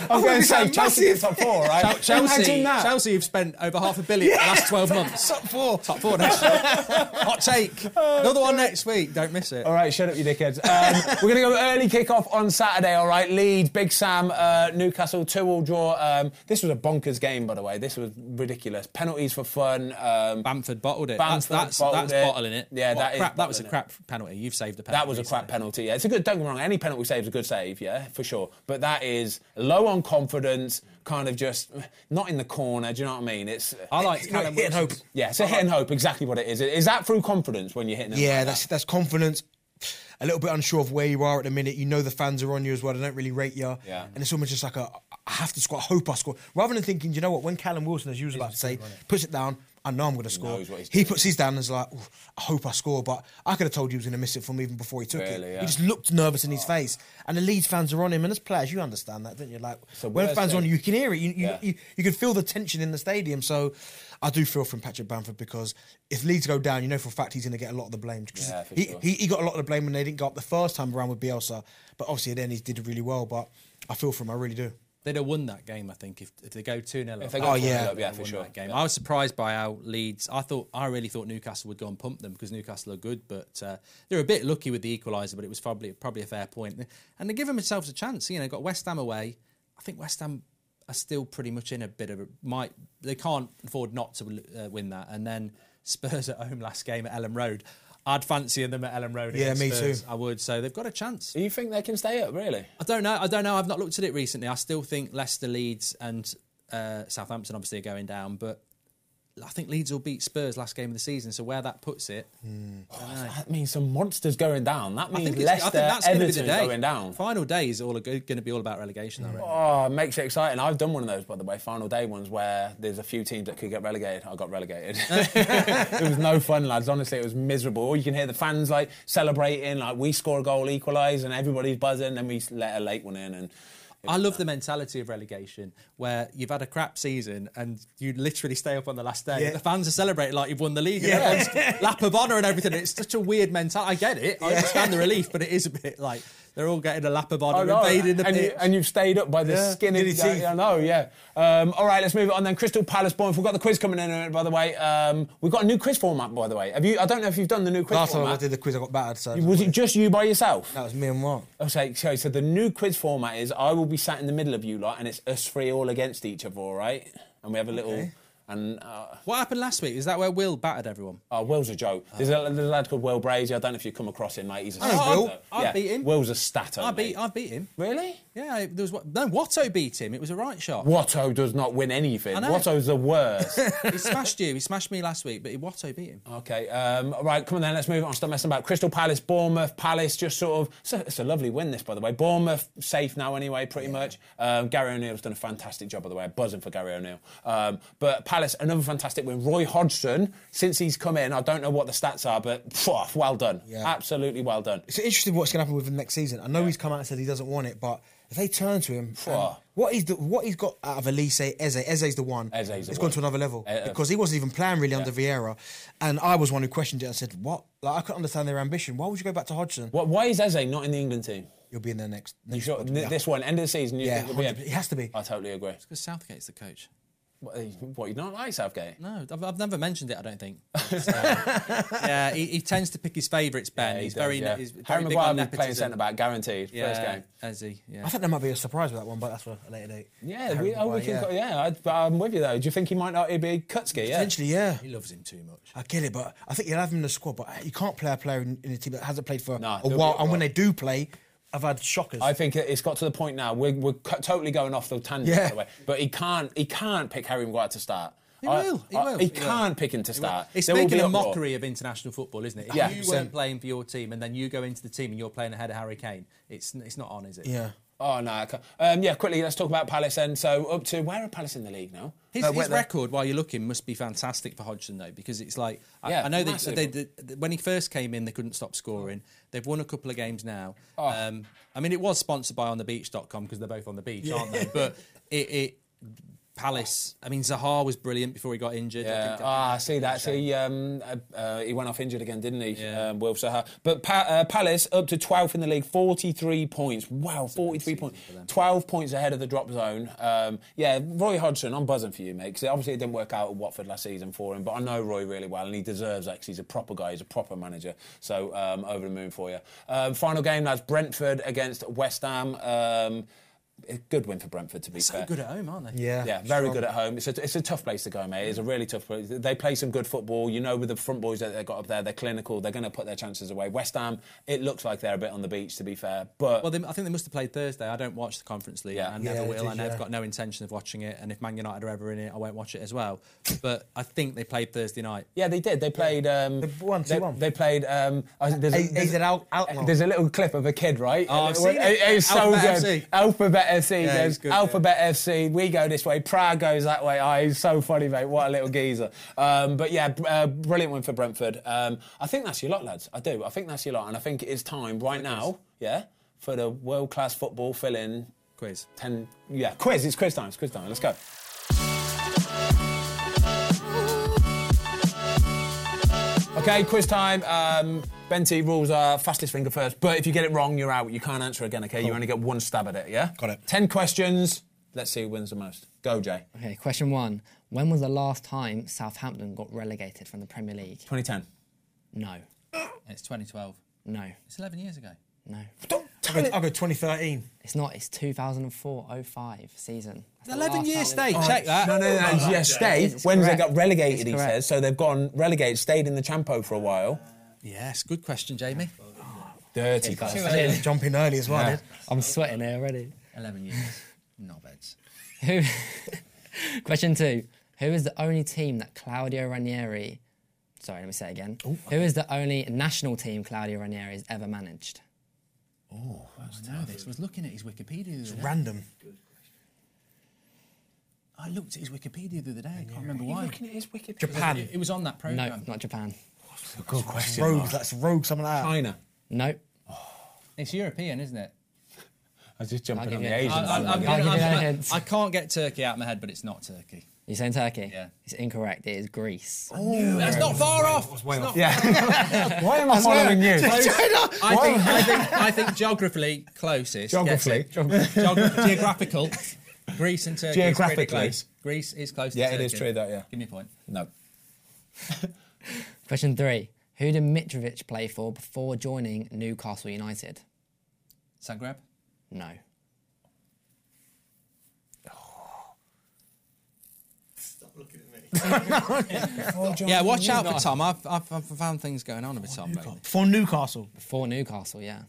I'm going to say Massive. Chelsea in top four, right? Chelsea, Imagine that. Chelsea have spent over half a billion in the last twelve months. Top four. Top four next week. Hot take. Another one next week. Don't miss it. All right, shut up, you dickheads. Um, we're going to go early kick-off on Saturday, all right? Leeds, Big Sam, uh, Newcastle, two-all draw. Um, this was a bonkers game, by the way. This was ridiculous. Penalties for fun. Um, Bamford bottled it. Bamford that's that's, bottled that's it. bottling it. Yeah, What, that is crap, that was a bottling it. crap penalty. You've saved a penalty. That was a crap recently. penalty, yeah. It's a good, don't get me wrong, any penalty save is a good save, yeah, for sure. But that is low on confidence, kind of just not in the corner, do you know what I mean? It's I like You know, Callum hit and Wilson's- hope. Yeah, it's a hit and hope, exactly what it is. Is that through confidence when you're hitting them? Yeah, like that's that? that's confidence. A little bit unsure of where you are at the minute. You know the fans are on you as well. They don't really rate you. Yeah. And it's almost just like a, I have to score. I hope I score. Rather than thinking, you know what, when Callum Wilson, as you was about to say, puts it down, I know I'm going to score. knows what he's He doing. puts his down and is like, "Ooh, I hope I score. But I could have told you he was going to miss it from even before he took Really, it. yeah. He just looked nervous in his face. And the Leeds fans are on him. And as players, you understand that, don't you? Like, So when worst fans are on thing- you, you can hear it. You, you, Yeah. you, you can feel the tension in the stadium. So I do feel from Patrick Bamford because if Leeds go down, you know for a fact he's going to get a lot of the blame. 'Cause Yeah, for he, sure. he, he got a lot of the blame when they didn't go up the first time around with Bielsa. But obviously then he did really well. But I feel for him, I really do. They'd have won that game, I think, if, if they go two nil up. If they go Oh, two nil yeah. up, yeah, They'd for won sure. that game. Yeah. I was surprised by how Leeds. I thought I really thought Newcastle would go and pump them because Newcastle are good, but uh, they were a bit lucky with the equaliser. But it was probably probably a fair point, and they give themselves a chance. You know, got West Ham away. I think West Ham are still pretty much in a bit of a might. They can't afford not to uh, win that, and then Spurs at home last game at Ellen Road. I'd fancy them at Ellen Road. Yeah, against me Spurs. too. I would. So they've got a chance. Do you think they can stay up, really? I don't know. I don't know. I've not looked at it recently. I still think Leicester, Leeds, and uh, Southampton obviously are going down, but I think Leeds will beat Spurs last game of the season. So where that puts it, That means some monsters going down. That I means think, it's, I Leicester, think that's going to be the Everton day. going down. Final day is all going to be all about relegation. I reckon. Oh, it makes it exciting. I've done one of those, by the way, final day ones where there's a few teams that could get relegated. I got relegated. It was no fun, lads. Honestly, it was miserable. All you can hear the fans like celebrating, like we score a goal, equalise, and everybody's buzzing, and we let a late one in. And I love the mentality of relegation where you've had a crap season and you literally stay up on the last day. Yeah. The fans are celebrating like you've won the league. Yeah. And everyone's lap of honour and everything. It's such a weird mentality. I get it. I understand the relief, but it is a bit like they're all getting a lap of honour I and know, invading the and, pitch. you, and you've stayed up by the Yeah, skin of nearly your teeth. I know, yeah. Um, all right, let's move it on then. Crystal Palace, Bournemouth. We've got the quiz coming in, uh, by the way. Um, we've got a new quiz format, by the way. Have you? I don't know if you've done the new quiz Last time I format. did the quiz, I got battered. So Was it just you by yourself? that was me and Mark. Okay, so, so the new quiz format is I will be sat in the middle of you lot, and it's us three all against each other, all right? And we have a little. Okay. And uh, What happened last week? Is that where Will battered everyone? oh, Will's a joke. There's a, there's a lad called Will Brazy. I don't know if you've come across him, mate. He's a I know stato. Will. I yeah. beat him. Will's a stato. I beat. mate. I beat him. Really? Yeah, there was what? No, Watto beat him. It was a right shot. Watto does not win anything. I know. Watto's the worst. He smashed you. He smashed me last week, but Watto beat him. Okay, um, right, come on then, let's move on. Stop messing about. Crystal Palace, Bournemouth, Palace, just sort of... It's a, it's a lovely win, this, by the way. Bournemouth, safe now anyway, pretty much. Um, Gary O'Neill's done a fantastic job, by the way. Buzzing for Gary O'Neill. Um, but Palace, another fantastic win. Roy Hodgson, since he's come in, I don't know what the stats are, but phew, well done. Yeah. Absolutely well done. It's interesting what's going to happen with him next season. I know he's come out and said he doesn't want it, but if they turn to him, Phew. and what he's the, what he's got out of Elise, Eze, Eze's the one. Eze's the It's one. gone to another level Uh, uh, because he wasn't even playing really under Vieira, and I was one who questioned it and said, "What? Like I couldn't understand their ambition. Why would you go back to Hodgson? What, why is Eze not in the England team? You'll be in there next. You next sure, squad. n- Yeah. This one, end of the season, you Yeah, think he'll be in? one hundred percent. It has to be. I totally agree. Because Southgate's the coach. What, what, you don't like Southgate? No, I've, I've never mentioned it. I don't think. So, yeah, he, he tends to pick his favourites. Ben, Yeah, he he's does, very, yeah. he's very Harry big Maguire on will be playing nepotism. centre back, guaranteed. Yeah, First game. as he, yeah. I think there might be a surprise with that one, but that's for a later date. Yeah, Harry we, oh, we Maguire, can, yeah. yeah. I, but I'm with you though. Do you think he might not be Kutski? Yeah. Potentially, yeah. He loves him too much. I get it, but I think you'll have him in the squad. But you can't play a player in, in a team that hasn't played for No, a they'll while. be- And when they do play, I've had shockers. I think it's got to the point now. We're, we're cu- totally going off the tangent, Yeah. by the way. But he can't. He can't pick Harry Maguire to start. He I- will, he I- will, He he will. can't pick him to start. It's There will making be a uproar. mockery of international football, isn't it? If Yeah. you weren't playing for your team and then you go into the team and you're playing ahead of Harry Kane, it's it's not on, is it? yeah. Oh no. I can't. Um, yeah, quickly. Let's talk about Palace then. So up to where are Palace in the league now? His, Uh, his where the- record, while you're looking, must be fantastic for Hodgson, though, because it's like I, Yeah, I know they, massive. they, they, when he first came in, they couldn't stop scoring. They've won a couple of games now. Oh. Um, I mean, it was sponsored by on the beach dot com because they're both on the beach, aren't they? But it, it Palace. I mean, Zaha was brilliant before he got injured. I Yeah. think- Ah, I see that. See, um, uh, uh, he went off injured again, didn't he? Yeah. Um, Wilf Zaha. But pa- uh, Palace up to twelfth in the league, forty-three points. Wow, forty-three points. twelve points ahead of the drop zone. Um, yeah, Roy Hodgson, I'm buzzing for you, mate, because obviously it didn't work out at Watford last season for him, but I know Roy really well, and he deserves that because he's a proper guy, he's a proper manager. So, um, over the moon for you. Um, final game, that's Brentford against West Ham. Um, a good win for Brentford, to be So fair. good at home, aren't they? Yeah, Yeah, very strong. good at home. It's a, it's a tough place to go, mate. It's a really tough place. They play some good football. You know, with the front boys that they've got up there, they're clinical. They're going to put their chances away. West Ham, it looks like they're a bit on the beach, to be fair. But Well, they, I think they must have played Thursday. I don't watch the Conference League. Yeah. I Yeah, never they will. did, and I've yeah. got no intention of watching it. And if Man United are ever in it, I won't watch it as well. But I think they played Thursday night. yeah, they did. They played. Um, They won they, two one. they played. Um, I- there's, a, A- there's, A Z Al- Outlaw. there's a little clip of a kid, right? Oh, I've seen it. It's so Alphabet good. F C. Alphabet F C Yeah, goes. he's good, Alphabet F C. We go this way. Prague goes that way. Oh, he's so funny, mate. What a little geezer. Um, but yeah, br- uh, brilliant win for Brentford. Um, I think that's your lot, lads. I do. I think that's your lot, and I think it is time right now. Yeah, for the world class football fill-in. Quiz. Ten. Yeah, quiz. It's quiz time. It's quiz time. Let's go. Okay, quiz time. Um, Benty, rules are fastest finger first, but if you get it wrong, you're out. You can't answer again, okay? You only get one stab at it, yeah? Got it. Ten questions. Let's see who wins the most. Go, Jay. Okay, question one. When was the last time Southampton got relegated from the Premier League? twenty ten. No. It's twenty twelve. No. It's eleven years ago. No. I'll go, I'll go twenty thirteen. It's not. It's two thousand four oh five season. That's the eleven last year time stay. we- Check that. No, no, no. no yeah, stay. It's When they correct. got relegated, It's he correct. says. So they've gone relegated, stayed in the Champo for a while. Yes, good question, Jamie. Dirty guys. guys. Jump in early as well. Yeah. Did. I'm sweating here already. eleven years. Knobheads. Who? Question two. Who is the only team that Claudio Ranieri? Sorry, let me say it again. Who is the only national team Claudio Ranieri has ever managed? Oh, I know this. I was looking at his Wikipedia the other day. Random. I looked at his Wikipedia the other day. I can't remember why. Looking at his Wikipedia. Japan. It, it was on that No, programme. not Japan. Good question. Rogue. That's Rogue. Something like that. China. No. It's European, isn't it? I was just jumping I'll on give the you- Asian I, side. I'll give you no I, hints. I can't get Turkey out of my head, but it's not Turkey. You saying Turkey? Yeah. It's incorrect. It is Greece. That's not far off. It's not- Yeah. Why am I following you? I think, I think I think geographically closest. Geographically? Gets it. Geog- geographical. Greece and Turkey. is pretty Geographically. close. Greece is close. Yeah, to it Turkey. is true that, yeah. Give me a point. No. Question three. Who did Mitrovic play for before joining Newcastle United? Zagreb. No. Yeah, watch out for Tom. I've, I've, I've found things going on with Tom. lately. For Newcastle. For Newcastle, yeah.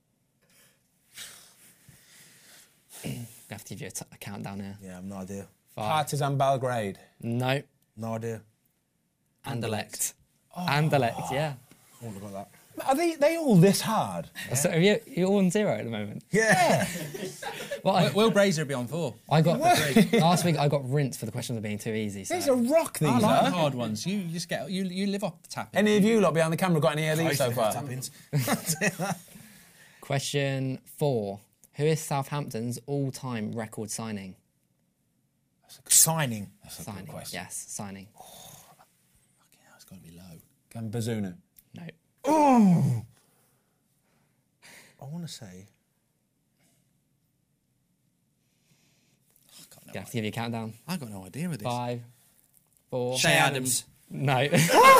I have to give you a, t- a countdown here. Yeah, I've no idea. Five. Partizan Belgrade. No. No idea. Anderlecht. Anderlecht, yeah. I wouldn't have got that. Are they, they all this hard? So are you, you're all on zero at the moment. Yeah. Well, I, Will Brazier be on four? I got last week. I got rinsed for the questions of being too easy. So. These are rock, these I like are. the hard ones. You just get you you live off the tap. Any of you lot behind the camera got any of these so far? Tap-ins. Question four: Who is Southampton's all-time record signing? Signing. Signing, question. yes, signing. Yeah, it's got to be low. Gambazunu. No. Oh. I want to say. You have to give you a countdown. I got no idea with this. Five, four. Shay Adams. No. Rogue.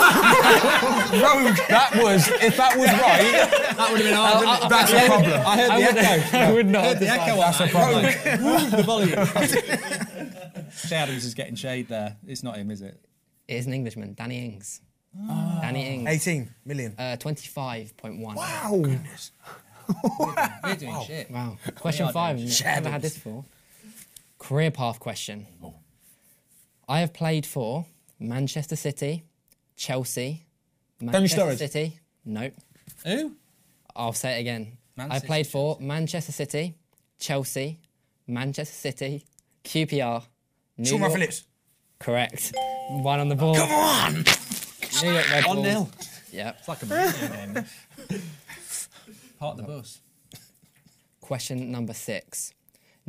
That was, if that was right, That would have been hard. wouldn't it? that's a problem. I heard the echo. I would not. I heard the echo. That's a problem. The volume. Shay Adams is getting shade there. It's not him, is it? It is an Englishman, Danny Ings. Danny Ings. eighteen million. Uh, twenty-five point one. Wow. Goodness. We're doing shit. Wow. Question are five. doing I've never had this before. Career path question. I have played for Manchester City, Chelsea, Manchester Sturridge. City. Nope. Who? I'll say it again. Man I City, played for Manchester City, Chelsea, Manchester City, Q P R, New Shaun York. Phillips. Correct. One on the ball. Come on. New York Red One Bulls. nil. Yep. It's like a movie name. Park the bus. Question number six.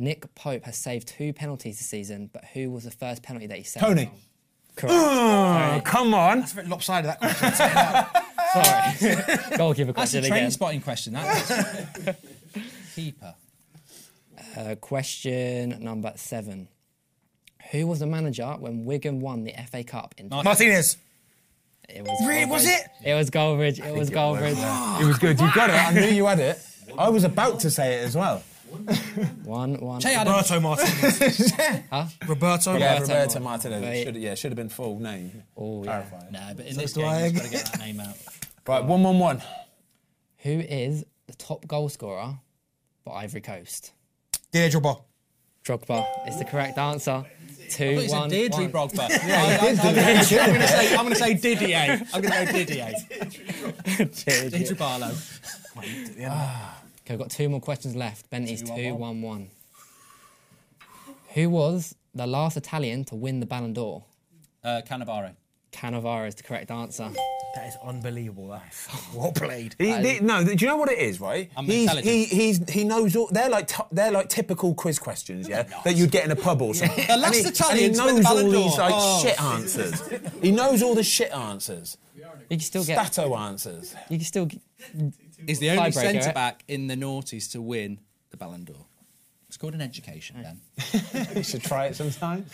Nick Pope has saved two penalties this season, but who was the first penalty that he saved? Tony. Correct. Oh, come on. That's a bit lopsided, that question. Sorry. Goalkeeper That's a question train again. spotting question. That is. Keeper. Uh, question number seven. Who was the manager when Wigan won the F A Cup in... Martinez. It was Really, was Goldbridge. it? It was Goldbridge. It was Goldbridge. It was good. You got it. I knew you had it. I was about to say it as well. One, one. Che Adams. Roberto Martinez. Huh? Roberto. Yeah, Roberto Roberto Martinez. Martinez. Wait. Should, yeah, should have been full name. Oh, yeah. Clarify. No, but in this do game, I. you've got to get that name out. Right, one, one, one. Who is the top goal scorer for Ivory Coast? Didier Drogba. Drogba is the correct answer. Two, I thought you said one, Deirdre one. Drogba. Yeah, I, I, I'm going to say, I'm going to say Didier. I'm going to go Didier. Deirdre Barlow. Okay, we've got two more questions left. Bentley's Two, two, one, one, one. Who was the last Italian to win the Ballon d'Or? Uh, Cannavaro. Cannavaro is the correct answer. That is unbelievable. That is well played. He, they- no, do you know what it is, right? I'm he's, intelligent. he, he's, he knows all. They're like t- they're like typical quiz questions, yeah, that you'd get in a pub or something. The last and he, Italian to and win he the knows all Ballon d'Or. these like Oh. shit answers. He knows all the shit answers. You can still get. Stato answers. You can still. Get, Is the only Tiebreaker, centre right? back in the noughties to win the Ballon d'Or. It's called an education, Ben. You should try it sometime.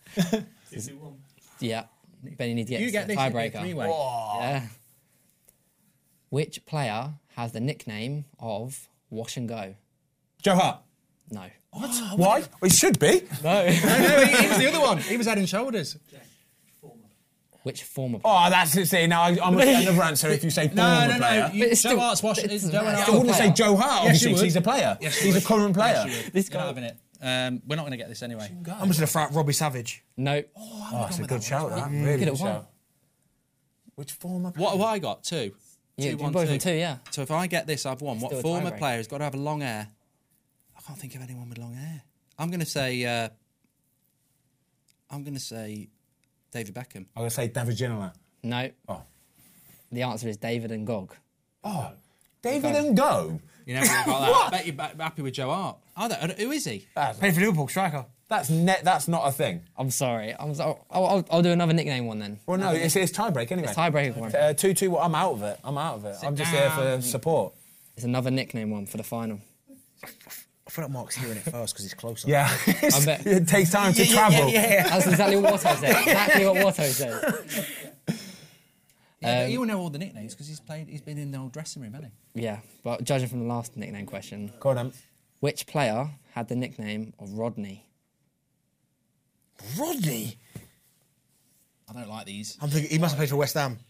yeah. Benny needs to get, You get the this tiebreaker. three-way. Yeah. Which player has the nickname of Wash and Go? Joe Hart. No. What? Why? Well, it should be. No. No, no, he, he was the other one. He was head and shoulders. Which former? Oh, that's it. See, now I, I must get another answer if you say former No, no, player. no. You, But it's Joe still- Hart's Wash. it's It's a Joe man. Hart. I wouldn't player. say Joe Hart, Yes, you obviously, 'cause would. he's a player. Yes, you he's a would. current player. Yes, you would. This You're not guy- having it. Um, we're not going to get this anyway. I'm just going to throw out Robbie Savage. No. Oh, that's a good shout, that. Really Could good have won. shout. Which former player? What have I got? Two. Yeah, two, you one, both two. on two, yeah. So if I get this, I've won. What Still a former tiebreaker. player has got to have long hair? I can't think of anyone with long hair. I'm going to say. Uh, I'm going to say David Beckham. I'm going to say David Ginola. No. Oh. The answer is David and Gog. Oh, David and Go. You never got that. I bet you're ba- happy with Joe Hart. Oh, that, who is he? That's, Played for Liverpool, striker. that's net. That's not a thing. I'm sorry. I'm so, I'll, I'll, I'll do another nickname one then. Well, no, it's, it's tiebreak anyway. It's tiebreaker one. Uh, two two. I'm out of it. I'm out of it. I'm just here for support. It's another nickname one for the final. I feel like Mark's hearing it first because he's closer. Yeah, I bet. it takes time to yeah, travel. yeah, yeah. That's exactly what Watto said. Exactly what Watto said. Yeah, but he will know all the nicknames because he's played. He's been in the old dressing room, hasn't Yeah, but judging from the last nickname question, Go on, then. which player had the nickname of Rodney? Rodney? he? I don't like these. I'm thinking he must have played for West Ham.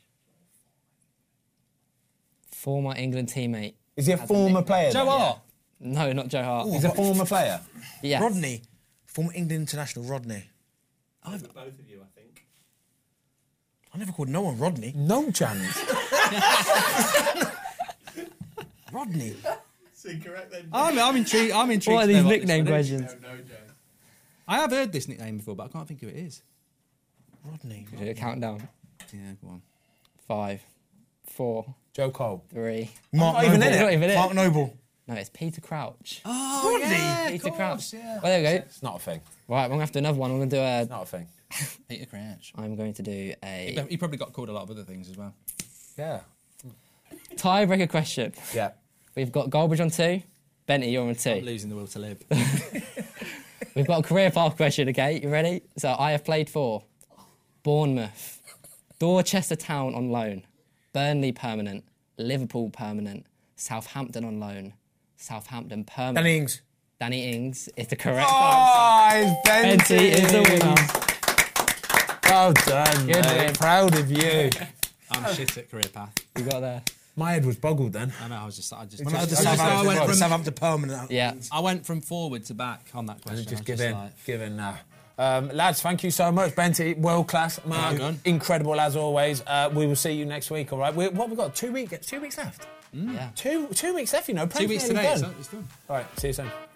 Former England teammate. Is he a former player? Joe then? Hart. No, not Joe Hart. He's a former player. Yes. Rodney. Former England international, Rodney. Both of you, I think. I never called no one Rodney. No chance. Rodney. It's incorrect then. I'm, I'm intrigued. I'm intrigued. What are to these know nickname this one is. questions? No, Joe. I have heard this nickname before, but I can't think who it is. Rodney. Do a countdown. Yeah, go on. Five, four, Joe Cole. three. Mark not even Noble. in it. Not even in Mark it. Noble. No, it's Peter Crouch. Oh, Rodney? yeah, Peter of Crouch. course, yeah. Well, there we go. It's not a thing. Right, I'm going to have to do another one. I'm going to do a... Not a thing. Peter Crouch. I'm going to do a He probably got called a lot of other things as well. Yeah. tiebreaker question. Yeah. We've got Goldbridge on two. Benty, you're on two. Losing the will to live. We've got a career path question, okay? You ready? So I have played for Bournemouth, Dorchester Town on loan, Burnley permanent, Liverpool permanent, Southampton on loan, Southampton permanent. Danny Ings. Danny Ings is the correct Oh, it's answer. Benty. Benty is the winner. Well done, Good mate. win. Proud of you. I'm shit at career path. You got there. My head was boggled then. I know. I was just. I just. When I just- had the I just- I Southampton, went the from. Southampton permanent. Yeah. I went from forward to back on that question. I Just was give in. like- Give in now. Um, lads, thank you so much. Benty, world class. Mark, Well done. incredible as always. Uh, we will see you next week, all right? We, what have we got? Two weeks, two weeks left? Yeah. Two, two weeks left, you know. Two weeks Premier today. League It's done. done. It's done. All right, see you soon.